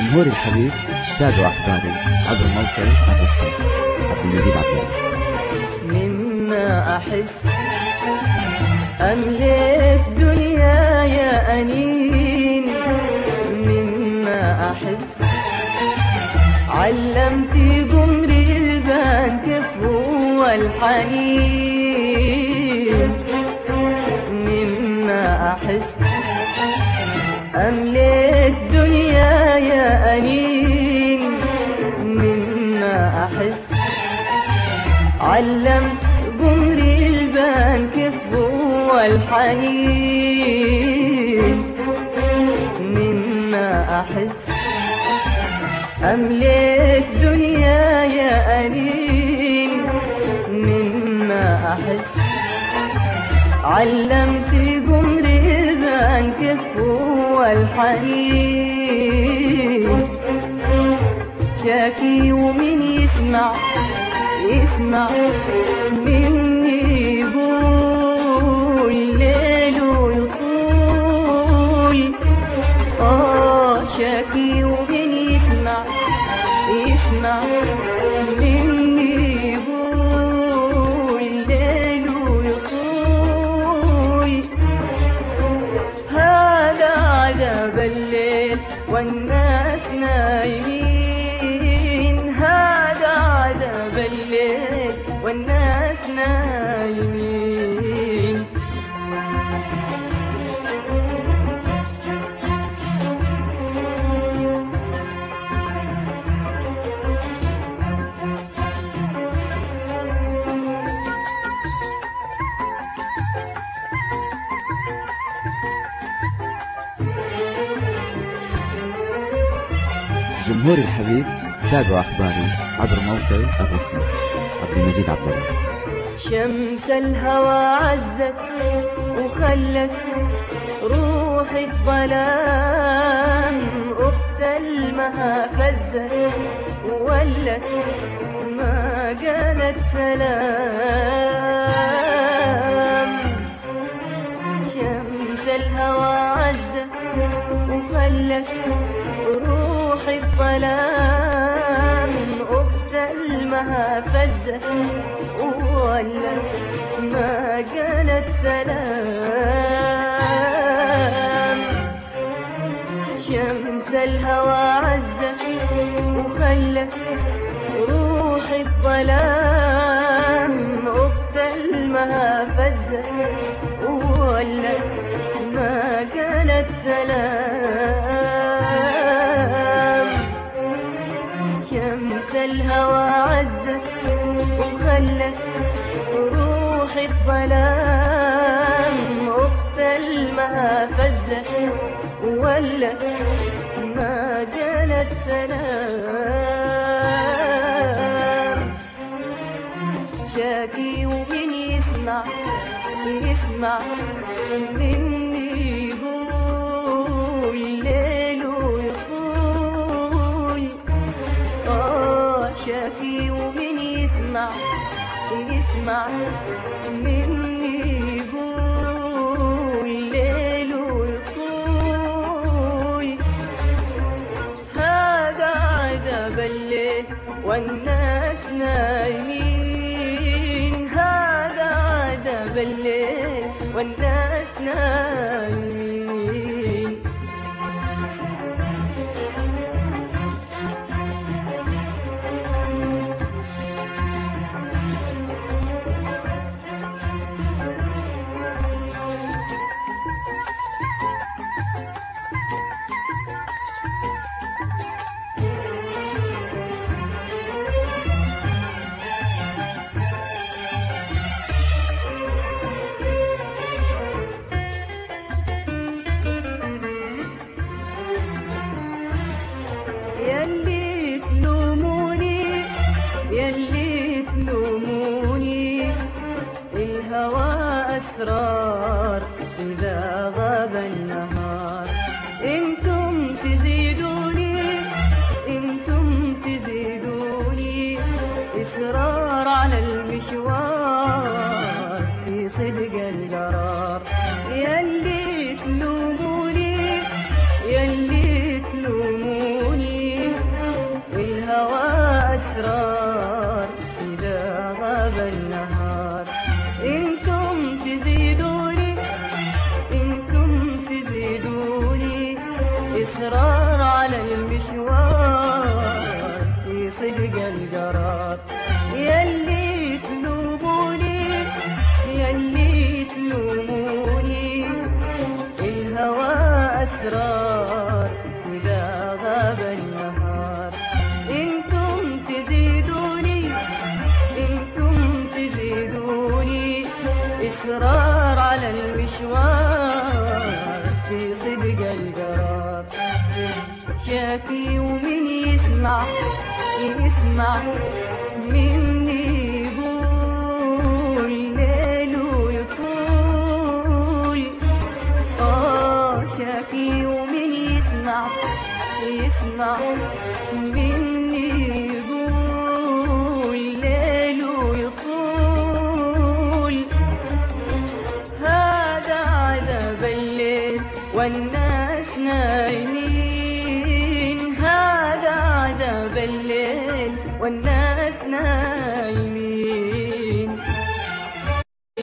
جمهوري الحبيب تابعوا أخباري عبر موقع الرسم عبد المجيد عبد الله. مما أحس أملك دنيا يا أنين، مما أحس علمتي قمري البان كيف هو الحنين، مما أحس أملك دنيا يا أنين، مما أحس علمت قمري البان كيف هو الحنين، مما أحس أملك دنيا يا أنين، مما أحس علمت قمري البان كيف هو الحنين. شاكي ومن يسمع مني يقول ليل ويطول، شاكي ومن يسمع مني يقول ليل ويطول. هذا عذاب الليل والناس نايمين، هذا عذاب الليل والناس نايمين. جمهوري الحبيب تابعوا أخباري عبر موقع الرسم عبد المجيد عبد الله. شمس الهوى عزت وخلت روحي الظلام، أخت المها فزت وولت ما قالت سلام. شمس الهوى عزت وخلت روحي الظلام، أخت المها فزت وولت ما قالت سلام. شمس الهوى عزت وخلت روحي الظلام، أخت المها فزت وولت ما قالت سلام. شمس الهوى عزت وخلت روحي الظلام، أخت المها فزت وولت ما قالت سلام. شاكي ومن يسمع مني يقول ليل ويطول، شاكي ومن يسمع مني يقول ليل ويطول. هذا عذاب الليل والناس نايمين، هذا عذاب الليل والناس نايمين. يلي تلوموني الهوى أسرار إذا غاب النهار. انتم تزيدوني إصرار على المشوار في صدق القرار. يلي تلوموني المشوار في صدق القرار. يلي تلوموني يلي تلوموني الهوى أسرار إذا غاب النهار. انتم تزيدوني إصرار على المشوار في صدق القرار. شاكي ومن يسمع مني يقول ليل ويطول. شاكي ومن يسمع مني يقول ليل ويطول. هذا عذاب الليل والناس نايمين، هذا عذاب الليل والناس نايمين.